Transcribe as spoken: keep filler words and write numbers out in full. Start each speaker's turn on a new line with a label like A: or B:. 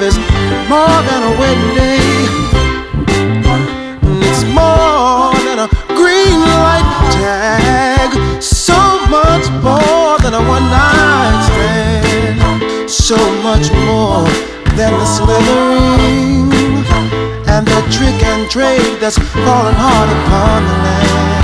A: is more than a wedding day. It's more than a green light tag. So much more than a one night stand. So much more than the slithering and the trick and trade that's falling hard upon the land.